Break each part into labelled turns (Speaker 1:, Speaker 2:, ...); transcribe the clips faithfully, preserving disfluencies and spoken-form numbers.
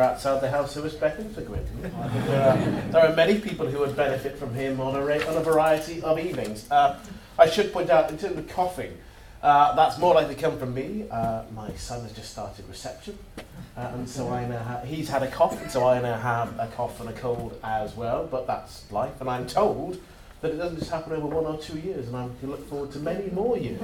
Speaker 1: outside the health service beckons for Gwyn. I think there are, there are many people who would benefit from him on a, ra- on a variety of evenings. Uh, I should point out, in terms of coughing, uh, that's more likely to come from me. Uh, my son has just started reception, uh, and so I now ha- he's had a cough, and so I now have a cough and a cold as well, but that's life, and I'm told that it doesn't just happen over one or two years, and I can look forward to many more years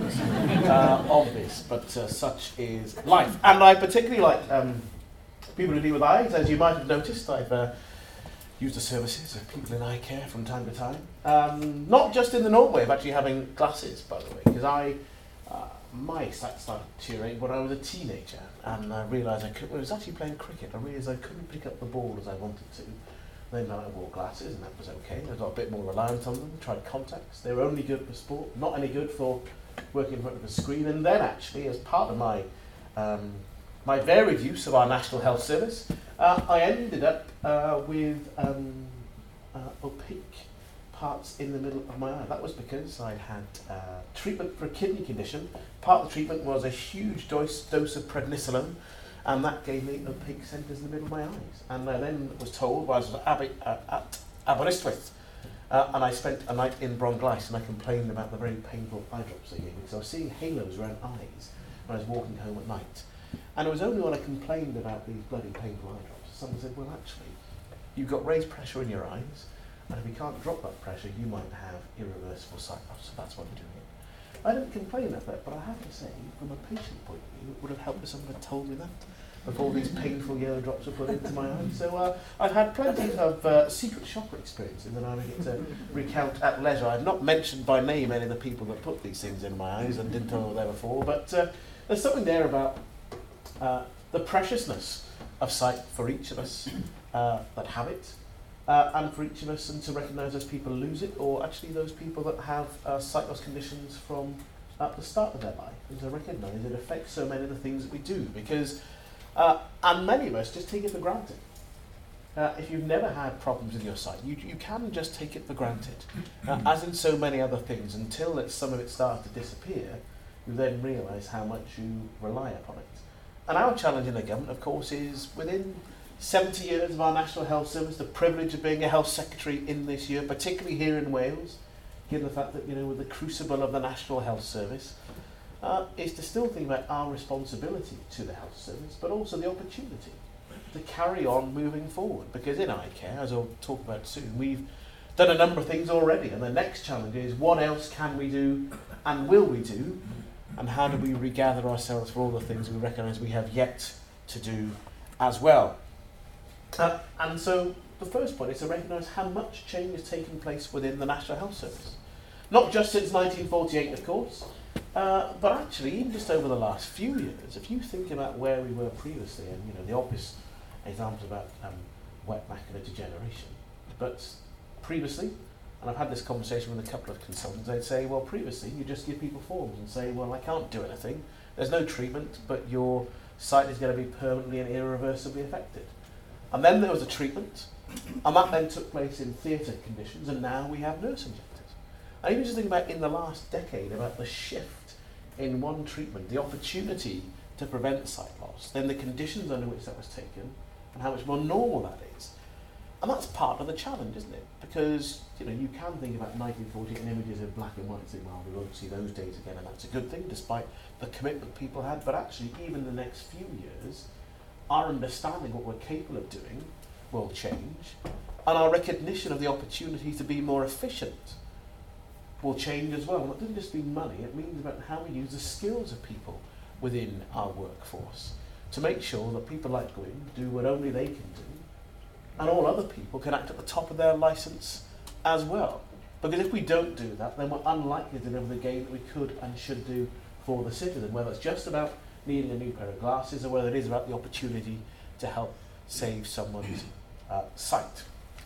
Speaker 1: uh, of this, but uh, such is life. And I particularly like um, people who deal with eyes. As you might have noticed, I've uh, used the services of people in eye care from time to time. Um, not just in the normal way of actually having glasses, by the way, because I, uh, my sight started to deteriorate when I was a teenager, and I realised I couldn't, I was actually playing cricket, I realised I couldn't pick up the ball as I wanted to. Then I wore glasses, and that was okay. I got a bit more reliant on them. Tried contacts. They were only good for sport, not any good for working in front of a screen. And then, actually, as part of my um, my varied use of our National Health Service, uh, I ended up uh, with um, uh, opaque parts in the middle of my eye. That was because I had uh, treatment for a kidney condition. Part of the treatment was a huge dose, dose of prednisolone, and that gave me opaque centres in the middle of my eyes. And I then was told, while I was at, Abbey, uh, at Aberystwyth, uh, and I spent a night in Bronglais, and I complained about the very painful eye drops they gave me, because I was seeing halos around eyes when I was walking home at night. And it was only when I complained about these bloody painful eye drops, someone said, well, actually, you've got raised pressure in your eyes, and if you can't drop that pressure, you might have irreversible sight loss, so that's why you're doing it. I didn't complain about that, but I have to say, from a patient point of view, it would have helped if someone had told me that before these painful yellow drops were put into my eyes. So uh, I've had plenty of uh, secret shopper experiences that I get to recount at leisure. I've not mentioned by name any of the people that put these things in my eyes and didn't know what they were for, but uh, there's something there about uh, the preciousness of sight for each of us uh, that have it, uh, and for each of us, and to recognise those people lose it, or actually those people that have uh, sight loss conditions from at the start of their life, and to recognise it affects so many of the things that we do, because uh, and many of us just take it for granted. Uh, if you've never had problems with your sight, you, you can just take it for granted, uh, as in so many other things, until it, some of it starts to disappear, you then realise how much you rely upon it. And our challenge in the government, of course, is within seventy years of our National Health Service, the privilege of being a health secretary in this year, particularly here in Wales, given the fact that, you know, with the crucible of the National Health Service, uh, is to still think about our responsibility to the health service, but also the opportunity to carry on moving forward. Because in eye care, as I'll talk about soon, we've done a number of things already, and the next challenge is what else can we do and will we do, and how do we regather ourselves for all the things we recognise we have yet to do as well. Uh, and so the first point is to recognise how much change has taken place within the National Health Service. Not just since nineteen forty-eight, of course, uh, but actually even just over the last few years. If you think about where we were previously, and you know the obvious examples about um, wet macular degeneration, but previously, and I've had this conversation with a couple of consultants, they'd say, well, previously you just give people forms and say, well, I can't do anything, there's no treatment, but your sight is going to be permanently and irreversibly affected. And then there was a treatment, and that then took place in theatre conditions, and now we have nurse injectors. And even just think about in the last decade, about the shift in one treatment, the opportunity to prevent sight loss, then the conditions under which that was taken, and how much more normal that is. And that's part of the challenge, isn't it? Because, you know, you can think about nineteen forty-eight and images in black and white and say, well, we won't see those days again, and that's a good thing, despite the commitment people had. But actually, even the next few years, our understanding what we're capable of doing will change, and our recognition of the opportunity to be more efficient will change as well. And it doesn't just mean money, it means about how we use the skills of people within our workforce to make sure that people like Gwyn do what only they can do, and all other people can act at the top of their licence as well. Because if we don't do that, then we're unlikely to deliver the gain that we could and should do for the citizen, whether it's just about needing a new pair of glasses or whether it is about the opportunity to help save someone's uh, sight.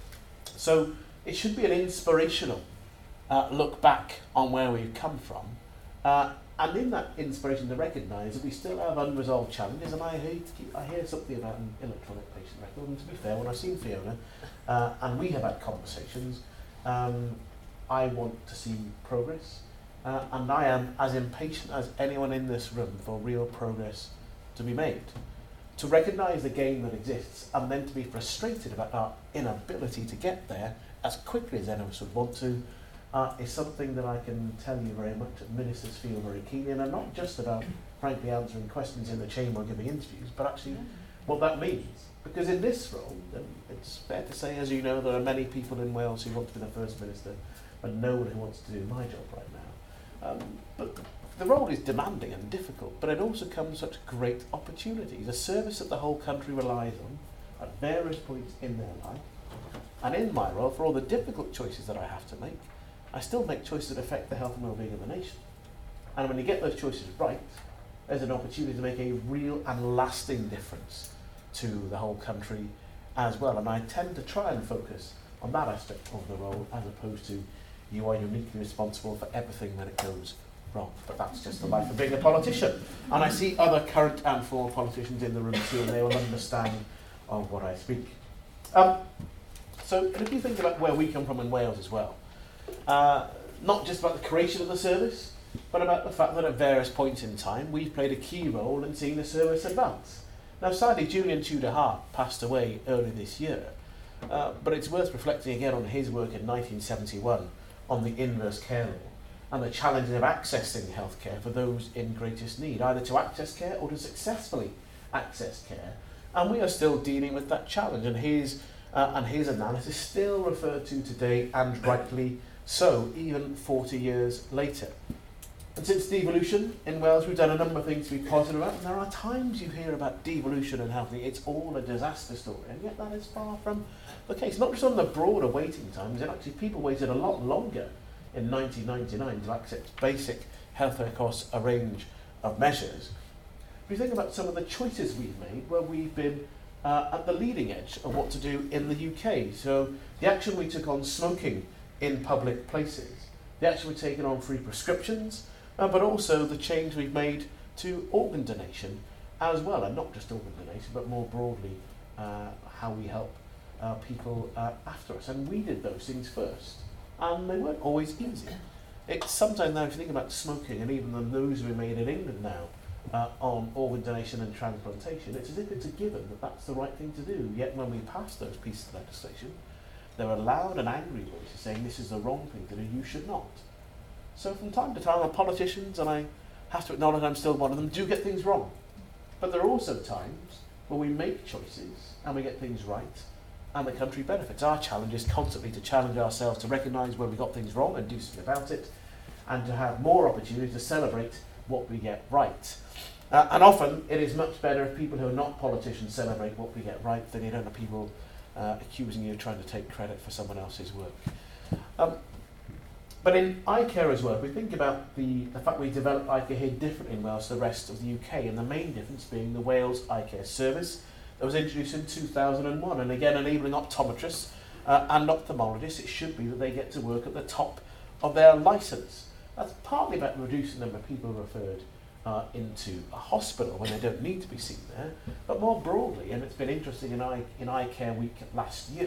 Speaker 1: So it should be an inspirational uh, look back on where we've come from, uh, and in that inspiration to recognise that we still have unresolved challenges. And I hear, I hear something about an electronic patient record, and to be fair, when I've seen Fiona uh, and we have had conversations, um, I want to see progress. Uh, and I am as impatient as anyone in this room for real progress to be made. to recognise the game that exists and then to be frustrated about our inability to get there as quickly as any of us would want to uh, is something that I can tell you very much that ministers feel very keen in, and not just about frankly answering questions in the chamber or giving interviews, but actually what that means. Because in this role, um, it's fair to say, as you know, there are many people in Wales who want to be the First Minister, but no one who wants to do my job right now. Um, but the role is demanding and difficult, but it also comes with such great opportunities, a service that the whole country relies on at various points in their life. And in my role, for all the difficult choices that I have to make, I still make choices that affect the health and well-being of the nation. And when you get those choices right, there's an opportunity to make a real and lasting difference to the whole country as well. And I tend to try and focus on that aspect of the role, as opposed to you are uniquely responsible for everything when it goes wrong. But that's just the life of being a politician. And I see other current and former politicians in the room too, and they will understand of what I speak. Um, so if you think about where we come from in Wales as well, uh, not just about the creation of the service, but about the fact that at various points in time we've played a key role in seeing the service advance. Now sadly, Julian Tudor Hart passed away early this year, uh, but it's worth reflecting again on his work in nineteen seventy-one on the inverse care law and the challenges of accessing healthcare for those in greatest need, either to access care or to successfully access care. And we are still dealing with that challenge, and his, uh, and his analysis still referred to today, and rightly so, even forty years later. And since devolution in Wales, we've done a number of things to be positive about, and there are times you hear about devolution and health, it's all a disaster story, and yet that is far from the case. Not just on the broader waiting times, and actually people waited a lot longer in nineteen ninety-nine to access basic healthcare across a range of measures. If you think about some of the choices we've made, where we've been uh, at the leading edge of what to do in the U K. So the action we took on smoking in public places, the action we've taken on free prescriptions, Uh, but also the change we've made to organ donation as well, and not just organ donation, but more broadly uh, how we help uh, people uh, after us. And we did those things first, and they weren't always easy. It's sometimes now, if you think about smoking, and even the moves we made in England now uh, on organ donation and transplantation, it's as if it's a given that that's the right thing to do. Yet when we passed those pieces of legislation, there were loud and angry voices saying this is the wrong thing to do, you should not. So from time to time, our politicians, and I have to acknowledge I'm still one of them, do get things wrong. But there are also times when we make choices and we get things right and the country benefits. Our challenge is constantly to challenge ourselves to recognise where we got things wrong and do something about it, and to have more opportunities to celebrate what we get right. Uh, and often it is much better if people who are not politicians celebrate what we get right than you don't have people uh, accusing you of trying to take credit for someone else's work. Um, But in iCare as well, if we think about the, the fact we developed iCare here differently in Wales to the rest of the U K, and the main difference being the Wales iCare service that was introduced in two thousand one, and again enabling optometrists uh, and ophthalmologists, it should be that they get to work at the top of their licence. That's partly about reducing the number of people referred uh, into a hospital when they don't need to be seen there, but more broadly, and it's been interesting in, I, in iCare Week last year,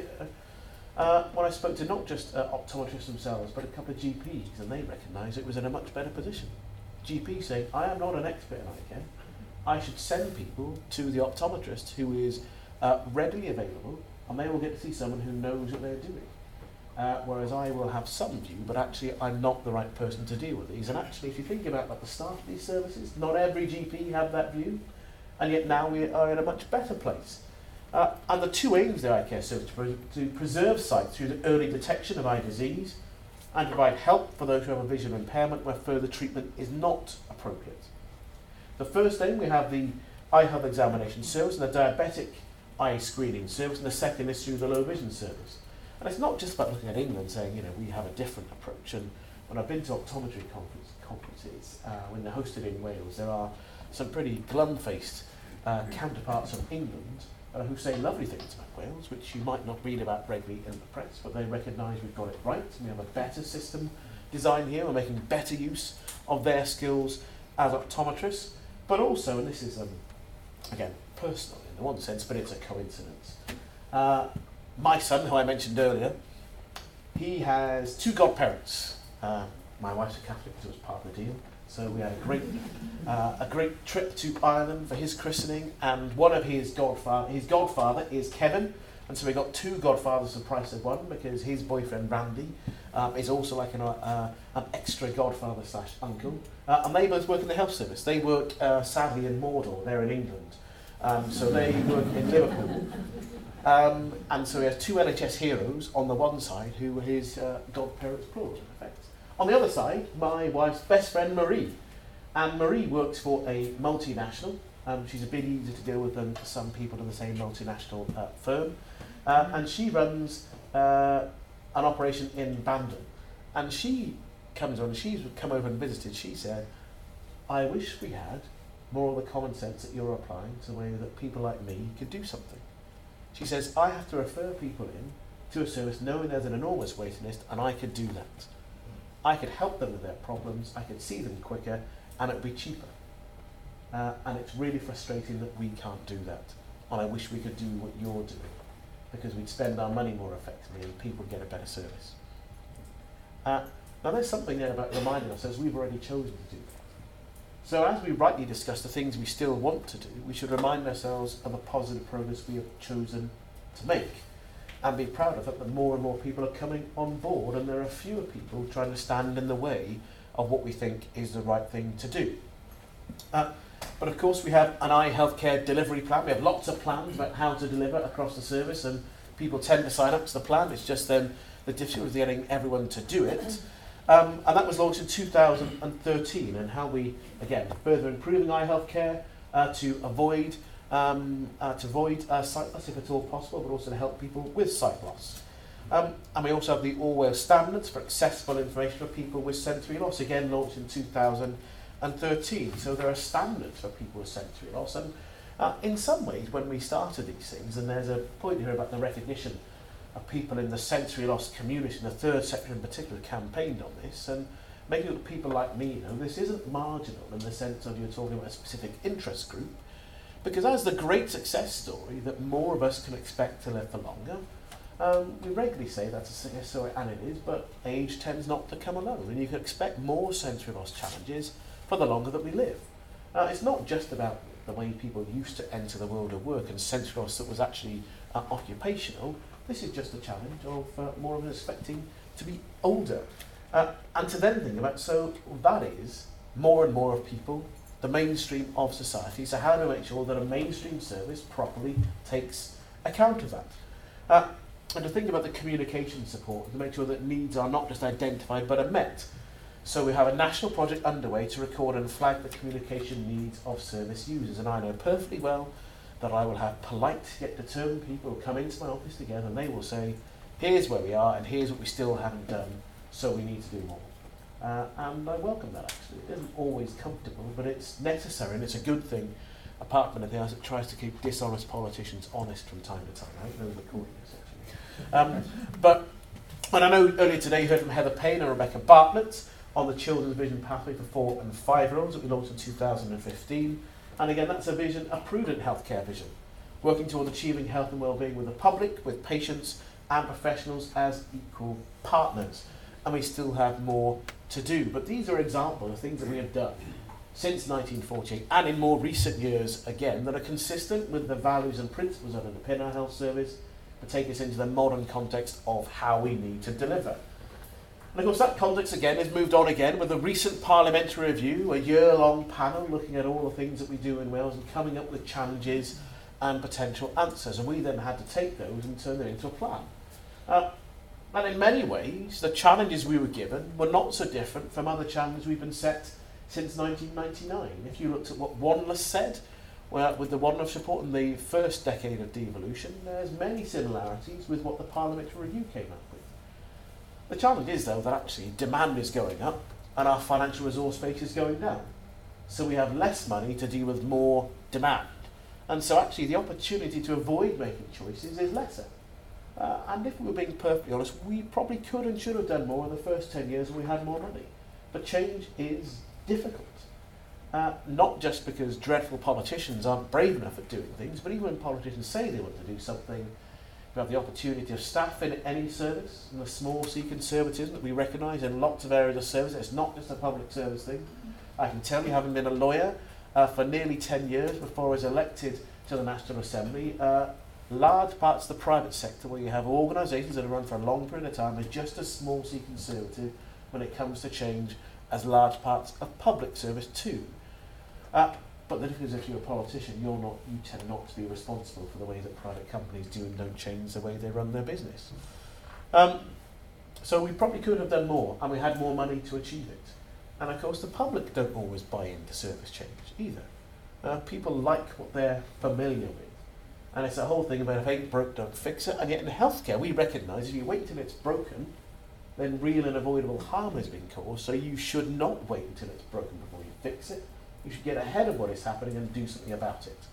Speaker 1: Uh, when I spoke to not just uh, optometrists themselves, but a couple of G Ps, and they recognised it was in a much better position. G P saying, I am not an expert in eye care. I should send people to the optometrist who is uh, readily available, and they will get to see someone who knows what they're doing. Uh, whereas I will have some view, but actually I'm not the right person to deal with these. And actually, if you think about like, the staff of these services, not every G P have that view, and yet now we are in a much better place. Uh, and the two aims of the iCare service to, pre to preserve sight through the early detection of eye disease and provide help for those who have a visual impairment where further treatment is not appropriate. The first aim, we have the eye health examination service and the diabetic eye screening service, and the second is through the low vision service. And it's not just about looking at England saying, you know, we have a different approach. And when I've been to optometry conference, conferences, uh, when they're hosted in Wales, there are some pretty glum-faced uh, counterparts of England Uh, who say lovely things about Wales, which you might not read about regularly in the press, but they recognise we've got it right, we have a better system design here, we're making better use of their skills as optometrists, but also, and this is, um, again, personal in one sense, but it's a coincidence. Uh, my son, who I mentioned earlier, he has two godparents. Uh, my wife's a Catholic, so it was part of the deal, So we had a great, uh, a great trip to Ireland for his christening, and one of his godfather, his godfather is Kevin, and so we got two godfathers for the price of one, because his boyfriend Randy um, is also like an, uh, an extra godfather slash uncle, uh, and they both work in the health service. They work uh, sadly in Mordor, they're in England, um, so they work in Liverpool. Um, and so he has two N H S heroes on the one side who were his uh, godparents plural, in effect. On the other side, my wife's best friend Marie. And Marie works for a multinational. Um, she's a bit easier to deal with than some people in the same multinational uh, firm. Uh, and she runs uh, an operation in Bandon. And she comes on, she's come over and visited, she said, I wish we had more of the common sense that you're applying to the way that people like me could do something. She says, I have to refer people in to a service knowing there's an enormous waiting list, and I could do that. I could help them with their problems, I could see them quicker, and it would be cheaper. Uh, and it's really frustrating that we can't do that. And I wish we could do what you're doing, because we'd spend our money more effectively and people would get a better service. Uh, now there's something there about reminding ourselves we've already chosen to do that. So as we rightly discuss the things we still want to do, we should remind ourselves of the positive progress we have chosen to make, and be proud of it that more and more people are coming on board, and there are fewer people trying to stand in the way of what we think is the right thing to do. Uh, but of course we have an iHealthcare delivery plan. We have lots of plans about how to deliver across the service, and people tend to sign up to the plan. It's just then the difficulty of getting everyone to do it. Um, and that was launched in two thousand thirteen, and how we, again, further improving iHealthcare uh, to avoid um, uh, to avoid uh, sight loss if at all possible, but also to help people with sight loss. Um, and we also have the Orwell standards for accessible information for people with sensory loss, again launched in two thousand thirteen. So there are standards for people with sensory loss, and uh, in some ways when we started these things, and there's a point here about the recognition of people in the sensory loss community, and the third sector in particular campaigned on this, and making it people like me know this isn't marginal in the sense of you're talking about a specific interest group, because as the great success story that more of us can expect to live for longer, um, we regularly say that's a success story, and it is, but age tends not to come alone, and you can expect more sensory loss challenges for the longer that we live. Uh, it's not just about the way people used to enter the world of work and sensory loss that was actually uh, occupational. This is just a challenge of uh, more of us expecting to be older. Uh, and to then think about, so that is more and more of people, the mainstream of society. So how do we make sure that a mainstream service properly takes account of that? Uh, and to think about the communication support, to make sure that needs are not just identified but are met. So we have a national project underway to record and flag the communication needs of service users. And I know perfectly well that I will have polite yet determined people who come into my office together, and they will say, here's where we are and here's what we still haven't done, so we need to do more. Uh, and I welcome that actually. It isn't always comfortable, but it's necessary and it's a good thing, apart from anything else that tries to keep dishonest politicians honest from time to time. I hope no one's recording this actually. Um, but, and I know earlier today you heard from Heather Payne and Rebecca Bartlett on the Children's Vision Pathway for four and five year olds that we launched in two thousand fifteen. And again, that's a vision, a prudent healthcare vision, working toward achieving health and well-being with the public, with patients and professionals as equal partners. And we still have more to do. But these are examples of things that we have done since nineteen forty-eight, and in more recent years, again, that are consistent with the values and principles that underpin our health service, but take us into the modern context of how we need to deliver. And of course that context again has moved on again with a recent parliamentary review, a year-long panel looking at all the things that we do in Wales and coming up with challenges and potential answers. And we then had to take those and turn them into a plan. Uh, and in many ways, the challenges we were given were not so different from other challenges we've been set since nineteen ninety-nine. If you looked at what Wanless said, well, with the Wanless report in the first decade of devolution, there's many similarities with what the parliamentary review came up with. The challenge is, though, that actually demand is going up and our financial resource base is going down. So we have less money to deal with more demand. And so actually the opportunity to avoid making choices is lesser. Uh, and if we were being perfectly honest, we probably could and should have done more in the first ten years when we had more money. But change is difficult. Uh, not just because dreadful politicians aren't brave enough at doing things, but even when politicians say they want to do something, we have the opportunity of staff in any service, and the small C conservatism that we recognise in lots of areas of service. It's not just a public service thing. I can tell you, having been a lawyer uh, for nearly ten years before I was elected to the National Assembly, uh, large parts of the private sector where you have organisations that have run for a long period of time are just as small C conservative when it comes to change as large parts of public service too. Uh, but the difference is if you're a politician, you're not, you tend not to be responsible for the way that private companies do and don't change the way they run their business. Um, so we probably could have done more, and we had more money to achieve it. And of course the public don't always buy into service change either. Uh, people like what they're familiar with. And it's a whole thing about if it ain't broke, don't fix it. And yet in healthcare, we recognise if you wait till it's broken, then real and avoidable harm has been caused. So you should not wait until it's broken before you fix it. You should get ahead of what is happening and do something about it.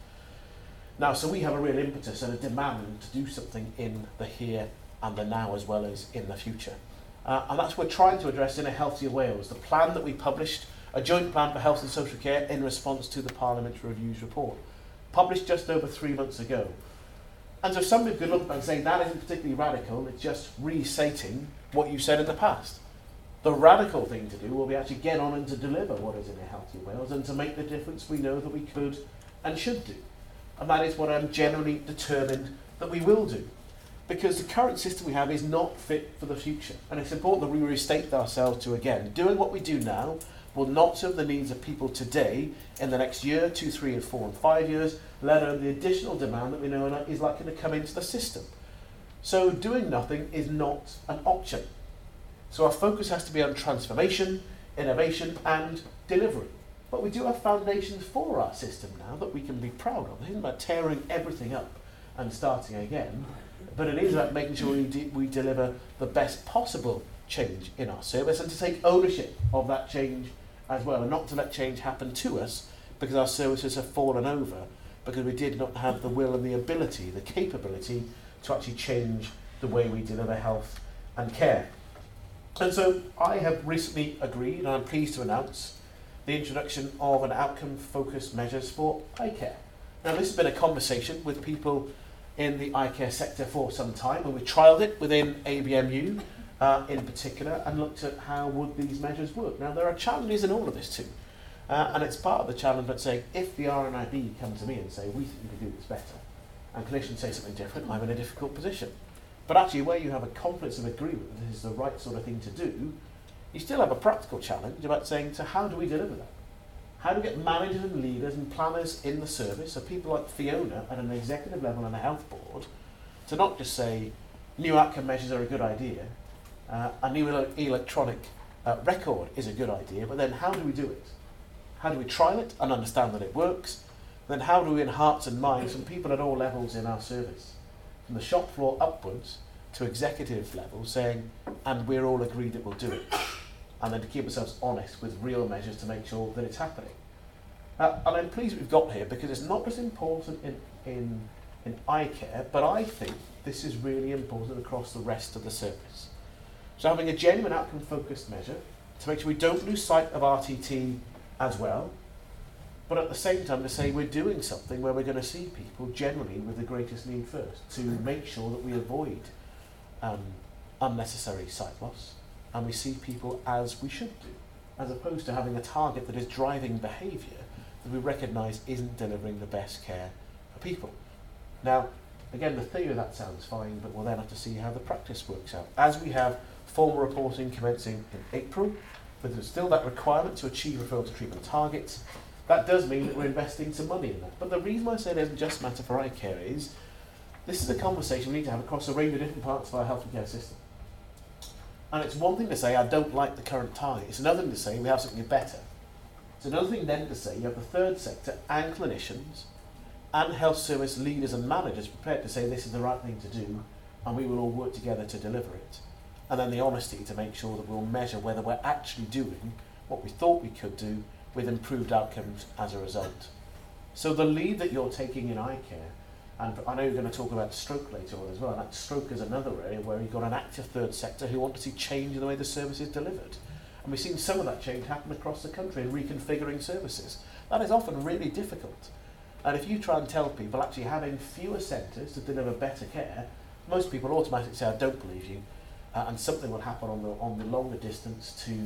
Speaker 1: Now, so we have a real impetus and a demand to do something in the here and the now as well as in the future. Uh, and that's what we're trying to address in A Healthier Wales, the plan that we published, a joint plan for health and social care in response to the Parliamentary Reviews report, published just over three months ago. And so somebody could look back and say that isn't particularly radical, it's just restating what you said in the past. The radical thing to do will be actually get on and to deliver what is in A Healthier Wales and to make the difference we know that we could and should do. And that is what I'm generally determined that we will do. Because the current system we have is not fit for the future. And it's important that we restate ourselves to, again, doing what we do now will not serve the needs of people today in the next year, two, three, and four, and five years, let alone the additional demand that we know is likely to come into the system. So doing nothing is not an option. So our focus has to be on transformation, innovation, and delivery. But we do have foundations for our system now that we can be proud of. It isn't about tearing everything up and starting again, but it is about making sure we, de we deliver the best possible change in our service and to take ownership of that change as well, and not to let change happen to us because our services have fallen over because we did not have the will and the ability, the capability to actually change the way we deliver health and care. And so I have recently agreed, and I'm pleased to announce, the introduction of an outcome-focused measures for eye care. Now this has been a conversation with people in the eye care sector for some time, and we trialled it within A B M U uh, in particular and looked at how would these measures work. Now there are challenges in all of this too, uh, and it's part of the challenge but saying if the R N I B come to me and say we think we can do this better, and clinicians say something different, I'm in a difficult position. But actually where you have a confidence of agreement that this is the right sort of thing to do, you still have a practical challenge about saying, so how do we deliver that? How do we get managers and leaders and planners in the service, so people like Fiona at an executive level and a health board, to not just say new outcome measures are a good idea, uh, a new ele electronic uh, record is a good idea, but then how do we do it? How do we trial it and understand that it works? Then how do we in hearts and minds from people at all levels in our service, from the shop floor upwards to executive level, saying, and we're all agreed that we'll do it. And then to keep ourselves honest with real measures to make sure that it's happening. Uh, and I'm pleased we've got here because it's not just important in, in, in eye care, but I think this is really important across the rest of the service. So having a genuine outcome-focused measure to make sure we don't lose sight of R T T as well, but at the same time to say we're doing something where we're going to see people generally with the greatest need first, to make sure that we avoid um, unnecessary sight loss, and we see people as we should do, as opposed to having a target that is driving behaviour that we recognise isn't delivering the best care for people. Now, again, the theory of that sounds fine, but we'll then have to see how the practice works out. As we have formal reporting commencing in April, but there's still that requirement to achieve referral to treatment targets, that does mean that we're investing some money in that. But the reason why I say it doesn't just matter for eye care is, this is a conversation we need to have across a range of different parts of our health and care system. And it's one thing to say, I don't like the current target. It's another thing to say, we have something better. It's another thing then to say, you have the third sector and clinicians and health service leaders and managers prepared to say this is the right thing to do, and we will all work together to deliver it. And then the honesty to make sure that we'll measure whether we're actually doing what we thought we could do with improved outcomes as a result. So the lead that you're taking in eye care, and I know you're going to talk about stroke later on as well, and that stroke is another area where you've got an active third sector who want to see change in the way the service is delivered. And we've seen some of that change happen across the country in reconfiguring services. That is often really difficult. And if you try and tell people actually having fewer centres to deliver better care, most people automatically say, I don't believe you, uh, and something will happen on the, on the longer distance to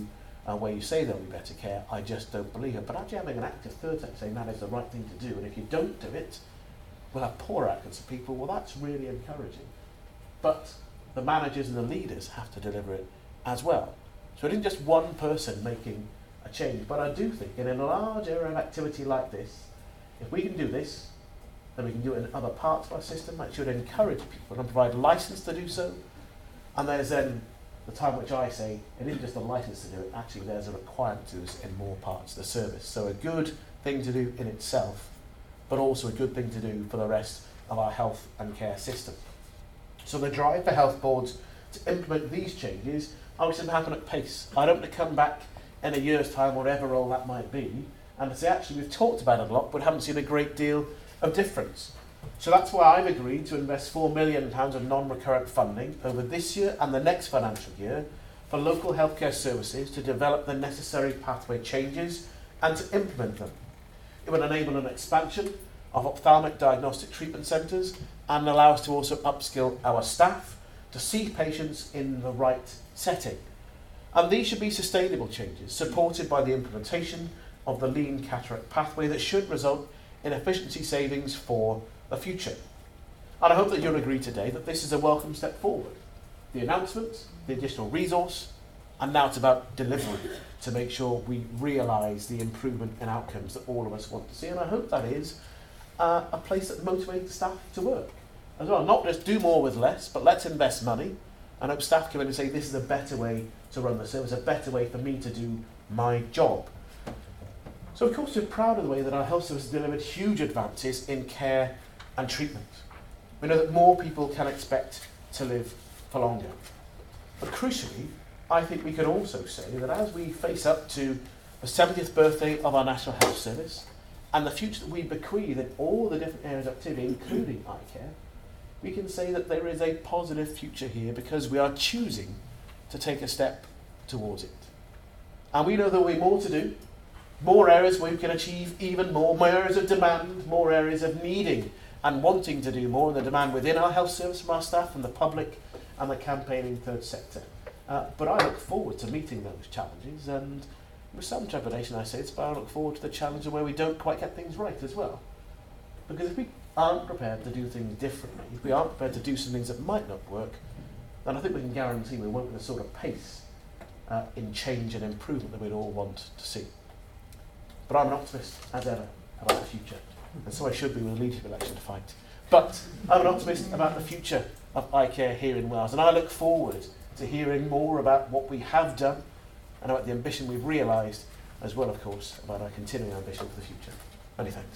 Speaker 1: uh, where you say there'll be better care, I just don't believe it. But actually having an active third sector saying that is the right thing to do, and if you don't do it, we'll have poor outcomes for people, well, that's really encouraging. But the managers and the leaders have to deliver it as well. So it isn't just one person making a change, but I do think in a large area of activity like this, if we can do this, then we can do it in other parts of our system. That should encourage people and provide license to do so. And there's then the time which I say it isn't just a license to do it, actually there's a requirement to do this in more parts of the service. So a good thing to do in itself, but also a good thing to do for the rest of our health and care system. So the drive for health boards to implement these changes obviously happen at pace. I don't want to come back in a year's time, whatever all that might be, and to say actually we've talked about it a lot but haven't seen a great deal of difference. So that's why I've agreed to invest four million pounds of non-recurrent funding over this year and the next financial year for local healthcare services to develop the necessary pathway changes and to implement them. It will enable an expansion of ophthalmic diagnostic treatment centres and allow us to also upskill our staff to see patients in the right setting. And these should be sustainable changes supported by the implementation of the lean cataract pathway that should result in efficiency savings for the future. And I hope that you'll agree today that this is a welcome step forward. The announcement, the additional resource, and now it's about delivery to make sure we realise the improvement in outcomes that all of us want to see. And I hope that is uh, a place that motivates staff to work as well. Not just do more with less, but let's invest money. And hope staff come in and say this is a better way to run the service, a better way for me to do my job. So of course we're proud of the way that our health service has delivered huge advances in care and treatment. We know that more people can expect to live for longer. But crucially, I think we can also say that as we face up to the seventieth birthday of our National Health Service and the future that we bequeath in all the different areas of activity, including eye care, we can say that there is a positive future here because we are choosing to take a step towards it. And we know there will be more to do, more areas where we can achieve even more, more areas of demand, more areas of needing and wanting to do more, and the demand within our health service from our staff and the public and the campaigning third sector. Uh, but I look forward to meeting those challenges, and with some trepidation I say it's, but I look forward to the challenge of where we don't quite get things right as well. Because if we aren't prepared to do things differently, if we aren't prepared to do some things that might not work, then I think we can guarantee we won't get the sort of pace uh, in change and improvement that we'd all want to see. But I'm an optimist, as ever, about the future. And so I should be with a leadership election to fight. But I'm an optimist about the future of eye care here in Wales. And I look forward to hearing more about what we have done and about the ambition we've realised, as well, of course, about our continuing ambition for the future. Many thanks.